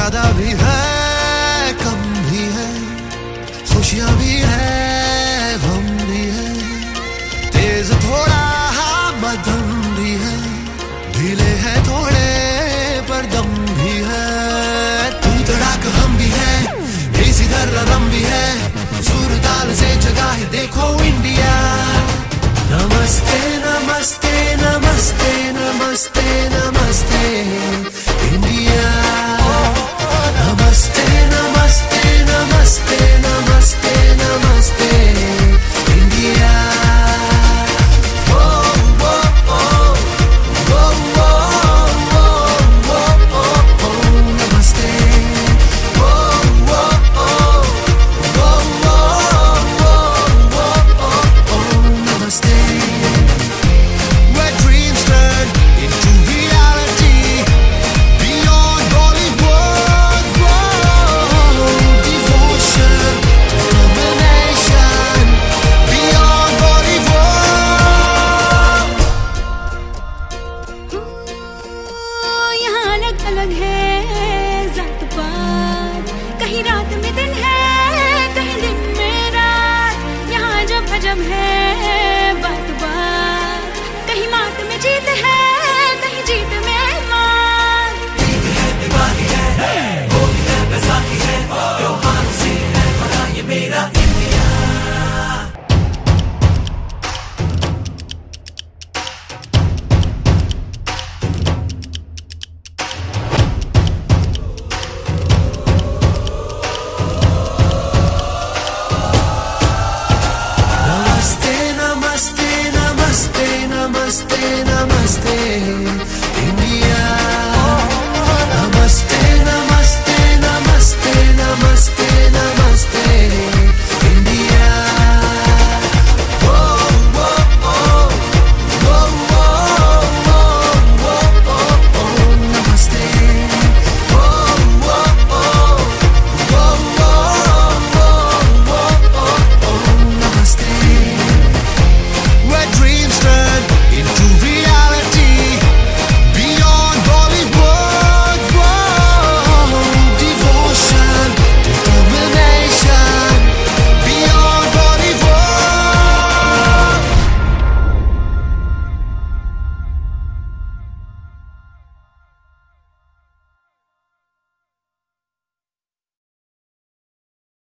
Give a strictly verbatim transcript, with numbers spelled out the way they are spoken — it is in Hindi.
ज्यादा भी है कम भी है, खुशियां भी है गम भी है, तेज थोड़ा मध्यम भी है, ढीले है थोड़े पर दम भी है। तू तड़ाक हम भी है, इसी तरह रम भी है, सुर ताल से जगा है देखो इंडिया। नमस्ते नमस्ते नमस्ते नमस्ते नमस्ते इंडिया। नमस्ते नमस्ते नमस्ते नमस्ते नमस्ते इंडिया। अलग है जात पात, कहीं रात में दिन है, कहीं दिन में रात, यहाँ जब अजब है।